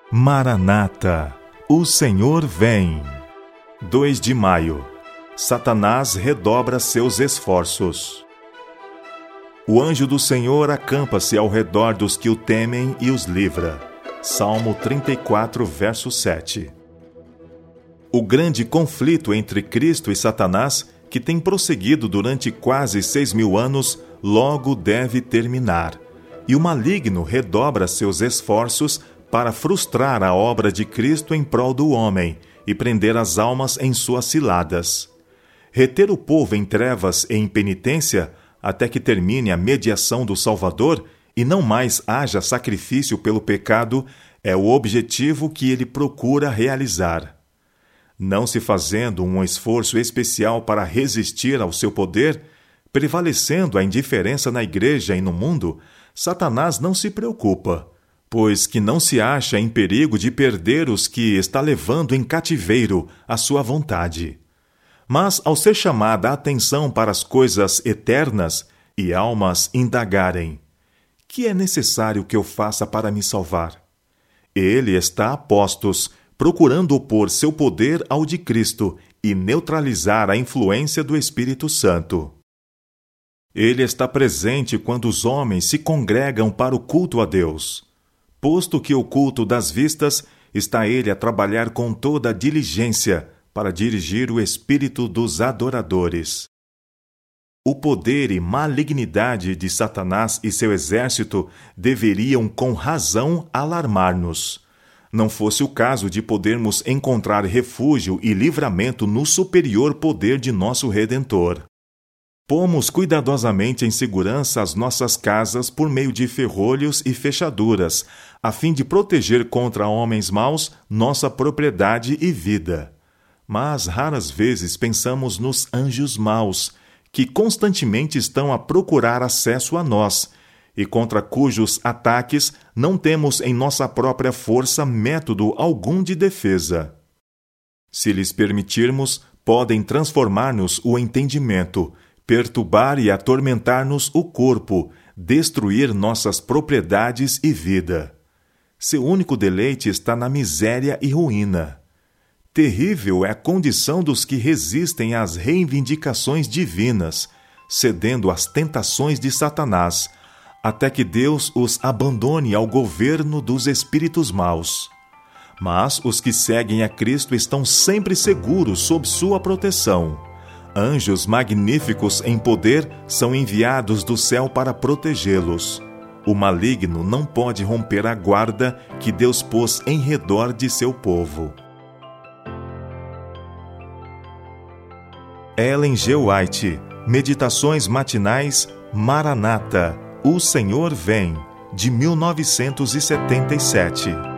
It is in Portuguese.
Maranata, o Senhor vem. 2 de maio. Satanás redobra seus esforços. O anjo do Senhor acampa-se ao redor dos que o temem e os livra. Salmo 34, verso 7. O grande conflito entre Cristo e Satanás, que tem prosseguido durante quase 6.000 anos, logo deve terminar. E o maligno redobra seus esforços para frustrar a obra de Cristo em prol do homem e prender as almas em suas ciladas. Reter o povo em trevas e em penitência até que termine a mediação do Salvador e não mais haja sacrifício pelo pecado é o objetivo que ele procura realizar. Não se fazendo um esforço especial para resistir ao seu poder, prevalecendo a indiferença na igreja e no mundo, Satanás não se preocupa, pois que não se acha em perigo de perder os que está levando em cativeiro à sua vontade. Mas, ao ser chamada a atenção para as coisas eternas e almas indagarem, que é necessário que eu faça para me salvar? Ele está a postos, procurando opor seu poder ao de Cristo e neutralizar a influência do Espírito Santo. Ele está presente quando os homens se congregam para o culto a Deus. Posto que o culto das vistas, está ele a trabalhar com toda a diligência para dirigir o espírito dos adoradores. O poder e malignidade de Satanás e seu exército deveriam com razão alarmar-nos. Não fosse o caso de podermos encontrar refúgio e livramento no superior poder de nosso Redentor. Pomos cuidadosamente em segurança as nossas casas por meio de ferrolhos e fechaduras, a fim de proteger contra homens maus nossa propriedade e vida. Mas raras vezes pensamos nos anjos maus, que constantemente estão a procurar acesso a nós, e contra cujos ataques não temos em nossa própria força método algum de defesa. Se lhes permitirmos, podem transformar-nos o entendimento, perturbar e atormentar-nos o corpo, destruir nossas propriedades e vida. Seu único deleite está na miséria e ruína. Terrível é a condição dos que resistem às reivindicações divinas, cedendo às tentações de Satanás, até que Deus os abandone ao governo dos espíritos maus. Mas os que seguem a Cristo estão sempre seguros sob sua proteção. Anjos magníficos em poder são enviados do céu para protegê-los. O maligno não pode romper a guarda que Deus pôs em redor de seu povo. Ellen G. White, Meditações Matinais, Maranata, o Senhor vem, de 1977.